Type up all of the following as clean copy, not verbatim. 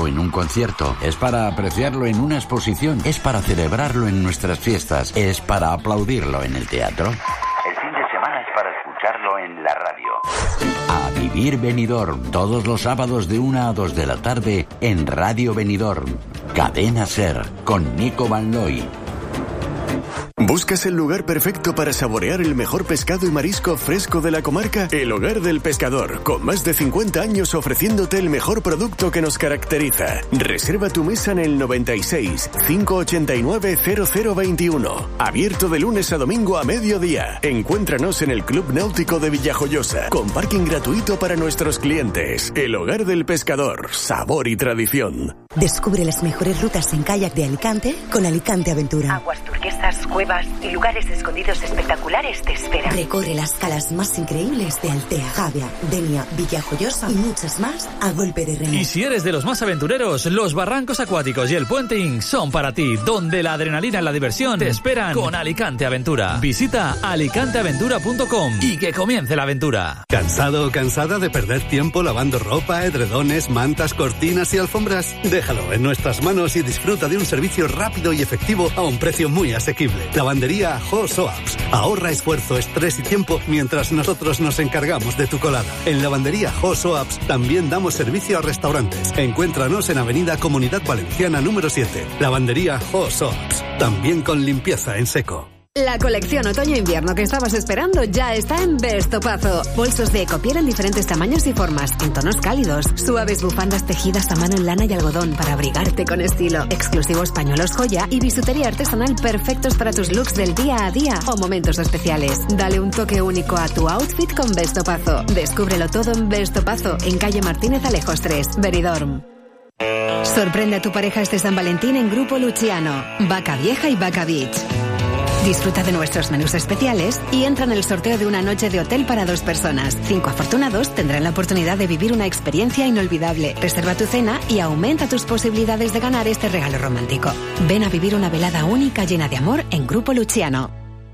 o en un concierto, es para apreciarlo en una exposición, es para celebrarlo en nuestras fiestas, es para aplaudirlo en el teatro. El fin de semana es para escucharlo en la radio. A vivir Benidorm, todos los sábados de 1 a 2 de la tarde en Radio Benidorm. Cadena SER, con Nico Van Looy. ¿Buscas el lugar perfecto para saborear el mejor pescado y marisco fresco de la comarca? El Hogar del Pescador, con más de 50 años ofreciéndote el mejor producto que nos caracteriza. Reserva tu mesa en el 96 589 0021. Abierto de lunes a domingo a mediodía. Encuéntranos en el Club Náutico de Villajoyosa, con parking gratuito para nuestros clientes. El Hogar del Pescador, sabor y tradición. Descubre las mejores rutas en kayak de Alicante con Alicante Aventura. Aguas turquesas, cuevas y lugares escondidos espectaculares te esperan. Recorre las calas más increíbles de Altea, Javia, Denia, Villajoyosa y muchas más a golpe de remo. Y si eres de los más aventureros, los barrancos acuáticos y el puenting son para ti, donde la adrenalina y la diversión te esperan con Alicante Aventura. Visita alicanteaventura.com y que comience la aventura. ¿Cansado o cansada de perder tiempo lavando ropa, edredones, mantas, cortinas y alfombras? Déjalo en nuestras manos y disfruta de un servicio rápido y efectivo a un precio muy asequible. Lavandería Ho-Soaps. Ahorra esfuerzo, estrés y tiempo mientras nosotros nos encargamos de tu colada. En Lavandería Ho-Soaps también damos servicio a restaurantes. Encuéntranos en Avenida Comunidad Valenciana número 7. Lavandería Ho-Soaps. También con limpieza en seco. La colección otoño-invierno que estabas esperando ya está en Vestopazo. Bolsos de ecopiel en diferentes tamaños y formas, en tonos cálidos. Suaves bufandas tejidas a mano en lana y algodón para abrigarte con estilo. Exclusivos pañuelos joya y bisutería artesanal perfectos para tus looks del día a día o momentos especiales. Dale un toque único a tu outfit con Vestopazo. Descúbrelo todo en Vestopazo, en calle Martínez Alejos 3, Benidorm. Sorprende a tu pareja este San Valentín en Grupo Luciano, Vaca Vieja y Vaca Beach. Disfruta de nuestros menús especiales y entra en el sorteo de una noche de hotel para 2 personas. 5 afortunados tendrán la oportunidad de vivir una experiencia inolvidable. Reserva tu cena y aumenta tus posibilidades de ganar este regalo romántico. Ven a vivir una velada única llena de amor en Grupo Luciano.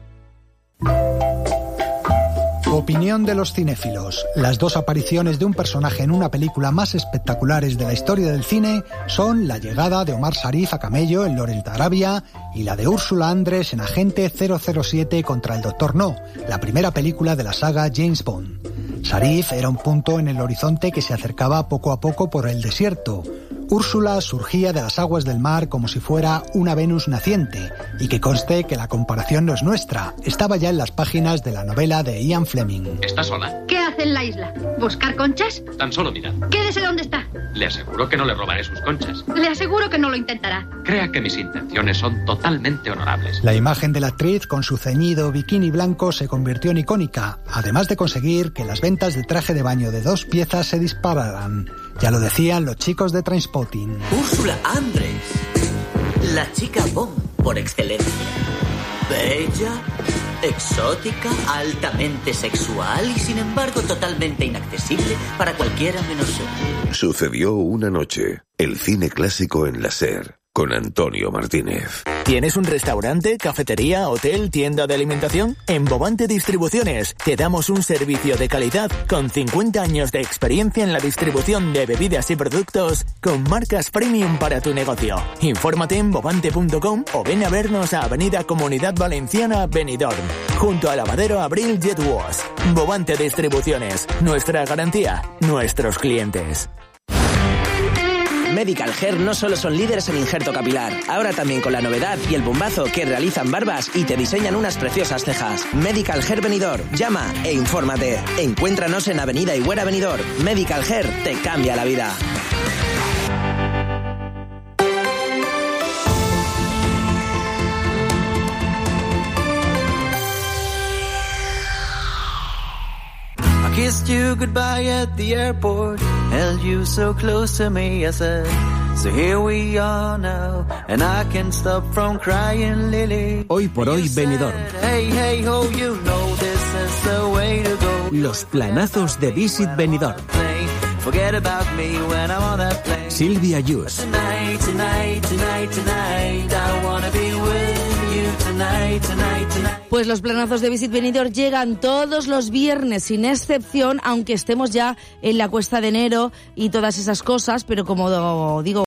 Opinión de los cinéfilos. Las 2 apariciones de un personaje en una película más espectaculares de la historia del cine son la llegada de Omar Sharif a camello en Lawrence de Arabia y la de Úrsula Andress en Agente 007 contra el Dr. No, la primera película de la saga James Bond. Sharif era un punto en el horizonte que se acercaba poco a poco por el desierto. Úrsula surgía de las aguas del mar como si fuera una Venus naciente, y que conste que la comparación no es nuestra, estaba ya en las páginas de la novela de Ian Fleming. ¿Está sola? ¿Qué hace en la isla? ¿Buscar conchas? Tan solo mirar. Quédese donde está. Le aseguro que no le robaré sus conchas. Le aseguro que no lo intentará. Crea que mis intenciones son totalmente honorables. La imagen de la actriz con su ceñido bikini blanco se convirtió en icónica, además de conseguir que las ventas de traje de baño de 2 piezas se dispararan. Ya lo decían los chicos de Trainspotting. Úrsula Andress, la chica Bond por excelencia. Bella, exótica, altamente sexual y sin embargo totalmente inaccesible para cualquiera menos yo. Sucedió una noche. El cine clásico en la SER, con Antonio Martínez. ¿Tienes un restaurante, cafetería, hotel, tienda de alimentación? En Bovante Distribuciones te damos un servicio de calidad con 50 años de experiencia en la distribución de bebidas y productos con marcas premium para tu negocio. Infórmate en bovante.com o ven a vernos a Avenida Comunidad Valenciana, Benidorm, junto al lavadero Abril Jet Wash. Bovante Distribuciones, nuestra garantía, nuestros clientes. Medical Hair no solo son líderes en injerto capilar, ahora también con la novedad y el bombazo que realizan barbas y te diseñan unas preciosas cejas. Medical Hair Benidorm, llama e infórmate. Encuéntranos en Avenida Higuera Benidorm. Medical Hair te cambia la vida. Kissed you goodbye at the airport, held you so close to me, I said, so here we are now, and I can't stop from crying, Lily. Hoy por hoy Benidorm. Hey, hey, ho, you know this is the way to go. Los planazos de Visit Benidorm. Forget about me when I'm on that plane. Silvia Yus. Tonight, tonight, tonight, tonight, I wanna be with you tonight, tonight, tonight. Pues los planazos de Visit Benidorm llegan todos los viernes, sin excepción, aunque estemos ya en la cuesta de enero y todas esas cosas, pero como digo,